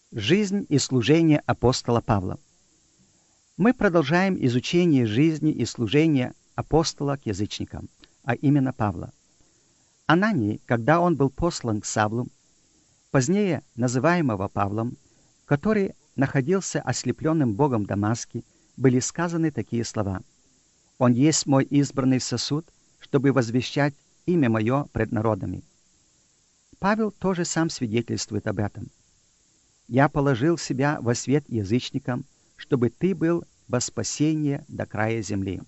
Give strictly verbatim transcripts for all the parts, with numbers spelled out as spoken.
Жизнь и служение апостола Павла. Мы продолжаем изучение жизни и служения апостола к язычникам, а именно Павла. Ананий, когда он был послан к Савлу, позднее называемого Павлом, который находился ослепленным Богом в Дамаске, были сказаны такие слова: «Он есть мой избранный сосуд, чтобы возвещать имя мое пред народами». Павел тоже сам свидетельствует об этом. «Я положил себя во свет язычникам, чтобы ты был во спасение до края земли».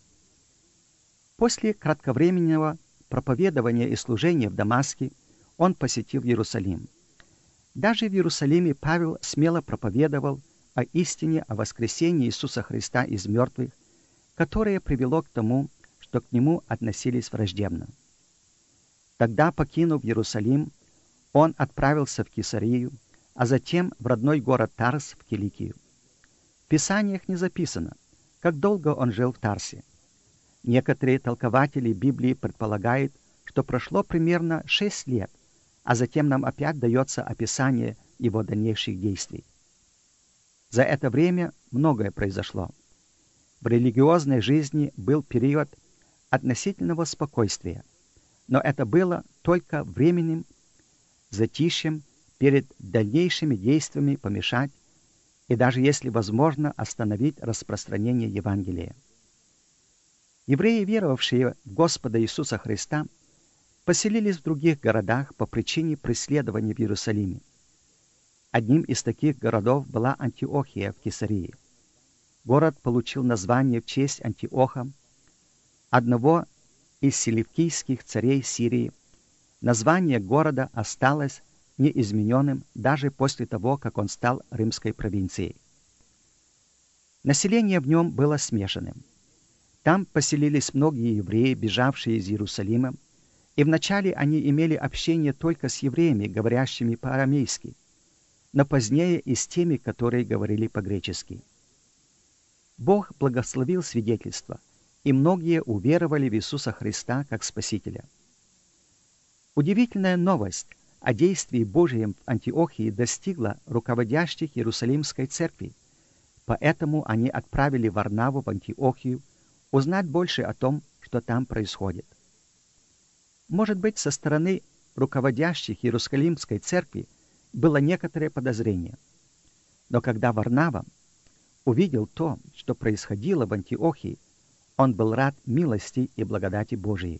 После кратковременного проповедования и служения в Дамаске он посетил Иерусалим. Даже в Иерусалиме Павел смело проповедовал о истине о воскресении Иисуса Христа из мертвых, которое привело к тому, что к нему относились враждебно. Тогда, покинув Иерусалим, он отправился в Кесарию, а затем в родной город Тарс в Киликию. В Писаниях не записано, как долго он жил в Тарсе. Некоторые толкователи Библии предполагают, что прошло примерно шесть лет, а затем нам опять дается описание его дальнейших действий. За это время многое произошло. В религиозной жизни был период относительного спокойствия, но это было только временным затишьем перед дальнейшими действиями помешать и даже, если возможно, остановить распространение Евангелия. Евреи, веровавшие в Господа Иисуса Христа, поселились в других городах по причине преследования в Иерусалиме. Одним из таких городов была Антиохия в Кесарии. Город получил название в честь Антиоха, одного из селевкийских царей Сирии. Название города осталось неизмененным даже после того, как он стал римской провинцией. Население в нем было смешанным. Там поселились многие евреи, бежавшие из Иерусалима, и вначале они имели общение только с евреями, говорящими по-арамейски, но позднее и с теми, которые говорили по-гречески. Бог благословил свидетельство, и многие уверовали в Иисуса Христа как Спасителя. Удивительная новость о действии Божьем в Антиохии достигла руководящих Иерусалимской церкви, поэтому они отправили Варнаву в Антиохию узнать больше о том, что там происходит. Может быть, со стороны руководящих Иерусалимской церкви было некоторое подозрение. Но когда Варнава увидел то, что происходило в Антиохии, он был рад милости и благодати Божией.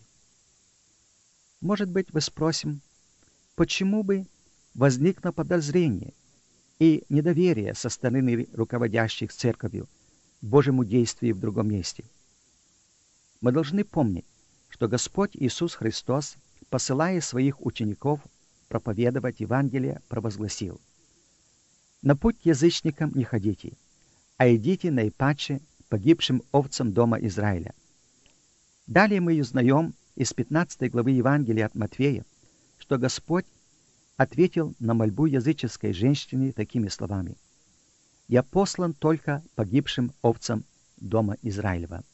Может быть, вы спросим, почему бы возникло подозрение и недоверие со стороны руководящих церковью Божьему действию в другом месте? Мы должны помнить, что Господь Иисус Христос, посылая своих учеников проповедовать Евангелие, провозгласил: «На путь к язычникам не ходите, а идите наипаче погибшим овцам дома Израиля». Далее мы узнаем из пятнадцатой главы Евангелия от Матфея, что Господь ответил на мольбу языческой женщины такими словами: «Я послан только погибшим овцам дома Израилева».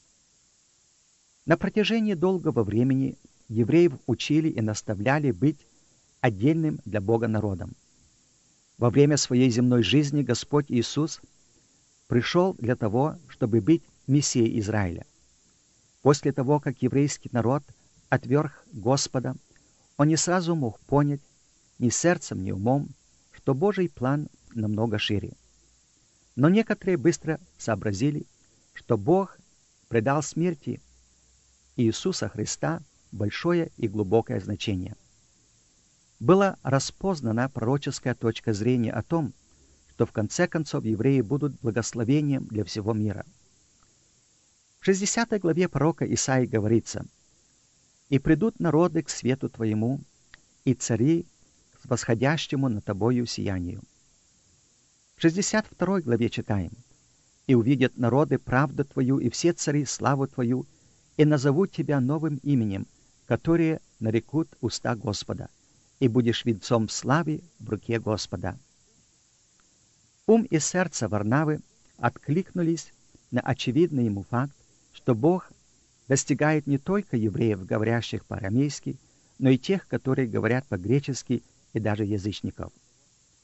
На протяжении долгого времени евреев учили и наставляли быть отдельным для Бога народом. Во время своей земной жизни Господь Иисус пришел для того, чтобы быть Мессией Израиля. После того, как еврейский народ отверг Господа, он не сразу мог понять ни сердцем, ни умом, что Божий план намного шире. Но некоторые быстро сообразили, что Бог предал смерти Иисуса Христа большое и глубокое значение. Была распознана пророческая точка зрения о том, что в конце концов евреи будут благословением для всего мира. В шестидесятой главе пророка Исаии говорится: «И придут народы к свету Твоему, и цари к восходящему над Тобою сиянию». В шестьдесят второй главе читаем: «И увидят народы правду Твою, и все цари славу Твою, и назовут Тебя новым именем, которое нарекут уста Господа, и будешь венцом славы в руке Господа». Ум и сердце Варнавы откликнулись на очевидный ему факт, что Бог достигает не только евреев, говорящих по-арамейски, но и тех, которые говорят по-гречески, и даже язычников.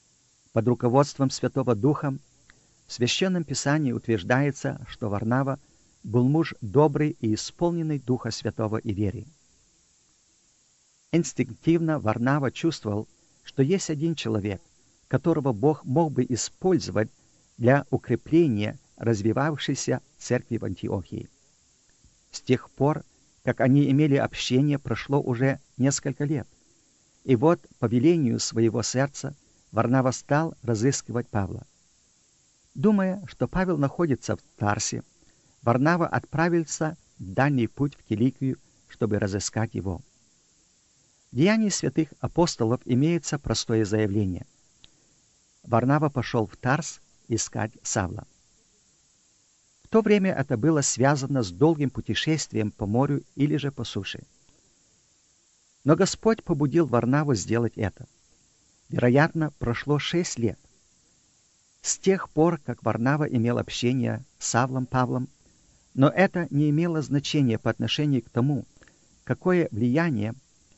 Под руководством Святого Духа в Священном Писании утверждается, что Варнава был муж добрый и исполненный Духа Святого и веры. Инстинктивно Варнава чувствовал, что есть один человек, которого Бог мог бы использовать для укрепления развивавшейся церкви в Антиохии. С тех пор, как они имели общение, прошло уже несколько лет. И вот, по велению своего сердца, Варнава стал разыскивать Павла. Думая, что Павел находится в Тарсе, Варнава отправился в дальний путь в Киликию, чтобы разыскать его. В Деянии святых апостолов имеется простое заявление. Варнава пошел в Тарс искать Савла. В то время это было связано с долгим путешествием по морю или же по суше. Но Господь побудил Варнаву сделать это. Вероятно, прошло шесть лет. С тех пор, как Варнава имел общение с Савлом Павлом, но это не имело значения по отношению к тому, какое влияние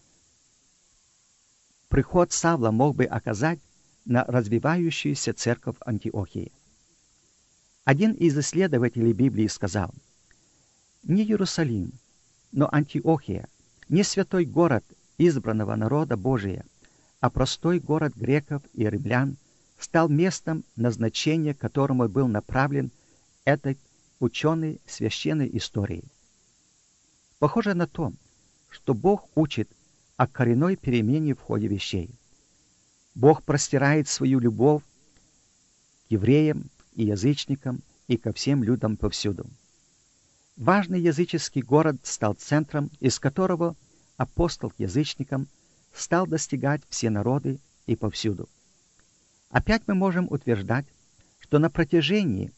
приход Савла мог бы оказать на развивающуюся церковь Антиохии. Один из исследователей Библии сказал: «Не Иерусалим, но Антиохия, не святой город избранного народа Божия, а простой город греков и римлян стал местом, назначения которому был направлен этот ученый священной истории». Похоже на то, что Бог учит о коренной перемене в ходе вещей. Бог простирает свою любовь к евреям и язычникам и ко всем людям повсюду. Важный языческий город стал центром, из которого апостол к язычникам стал достигать все народы и повсюду. Опять мы можем утверждать, что на протяжении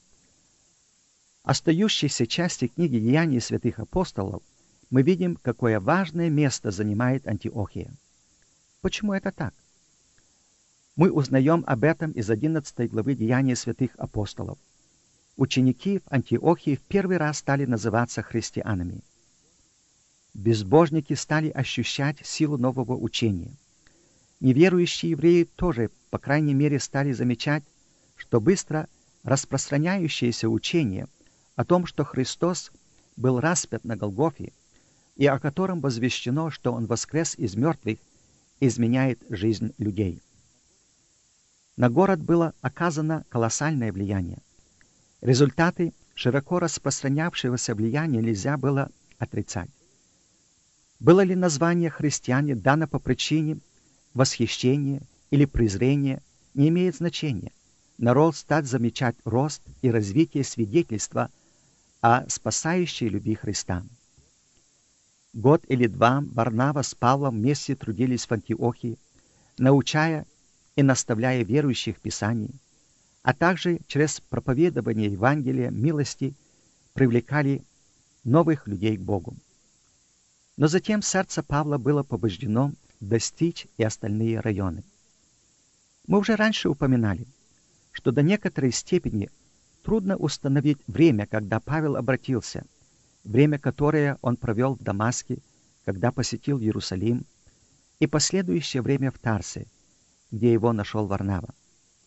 остающейся части книги «Деяний святых апостолов» мы видим, какое важное место занимает Антиохия. Почему это так? Мы узнаем об этом из одиннадцатой главы Деяний святых апостолов. Ученики в Антиохии в первый раз стали называться христианами. Безбожники стали ощущать силу нового учения. Неверующие евреи тоже, по крайней мере, стали замечать, что быстро распространяющееся учение о том, что Христос был распят на Голгофе и о котором возвещено, что Он воскрес из мертвых, изменяет жизнь людей. На город было оказано колоссальное влияние. Результаты широко распространявшегося влияния нельзя было отрицать. Было ли название христиане дано по причине восхищения или презрения, не имеет значения. Народ стал замечать рост и развитие свидетельства о спасающей любви Христа. Год или два Варнава с Павлом вместе трудились в Антиохии, научая и наставляя верующих в Писании, а также через проповедование Евангелия милости привлекали новых людей к Богу. Но затем сердце Павла было побуждено достичь и остальные районы. Мы уже раньше упоминали, что до некоторой степени трудно установить время, когда Павел обратился, время, которое он провел в Дамаске, когда посетил Иерусалим, и последующее время в Тарсе, где его нашел Варнава.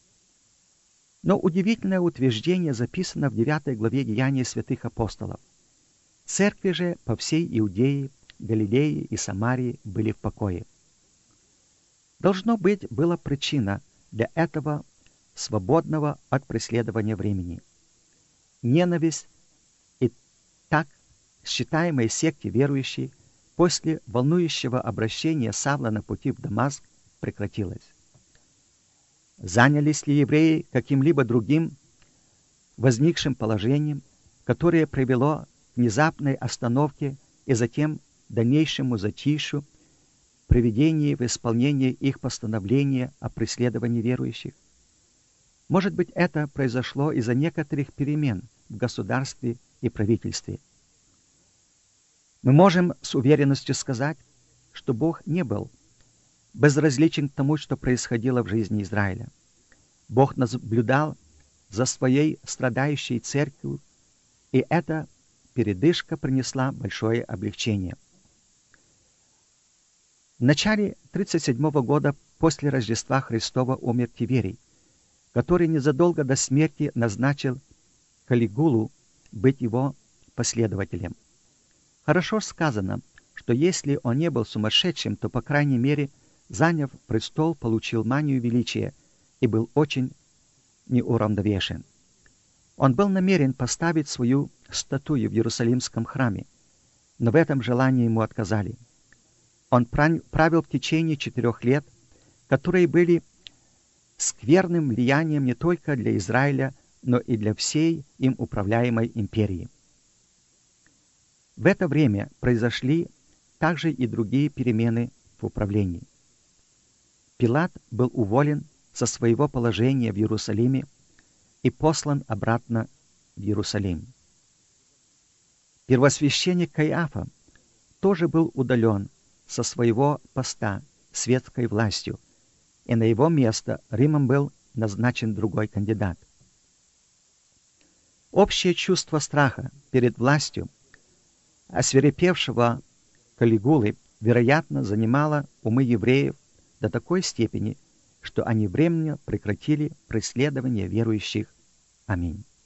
Но удивительное утверждение записано в девятой главе Деяний святых апостолов. Церкви же по всей Иудее, Галилее и Самарии были в покое. Должно быть, была причина для этого свободного от преследования времени. Ненависть и так считаемой секте верующей после волнующего обращения Савла на пути в Дамаск прекратилась. Занялись ли евреи каким-либо другим возникшим положением, которое привело к внезапной остановке и затем дальнейшему затишью, приведении в исполнение их постановления о преследовании верующих? Может быть, это произошло из-за некоторых перемен в государстве и правительстве. Мы можем с уверенностью сказать, что Бог не был безразличен к тому, что происходило в жизни Израиля. Бог наблюдал за своей страдающей церковью, и эта передышка принесла большое облегчение. В начале тридцать седьмого года после Рождества Христова умер Тиверий, который незадолго до смерти назначил Калигулу быть его последователем. Хорошо сказано, что если он не был сумасшедшим, то, по крайней мере, заняв престол, получил манию величия и был очень неуравновешен. Он был намерен поставить свою статую в Иерусалимском храме, но в этом желании ему отказали. Он правил в течение четырех лет, которые были скверным влиянием не только для Израиля, но и для всей им управляемой империи. В это время произошли также и другие перемены в управлении. Пилат был уволен со своего положения в Иерусалиме и послан обратно в Иерусалим. Первосвященник Каиафа тоже был удален со своего поста светской властью, и на его место Римом был назначен другой кандидат. Общее чувство страха перед властью освирепевшего Калигулы, вероятно, занимало умы евреев до такой степени, что они временно прекратили преследование верующих. Аминь.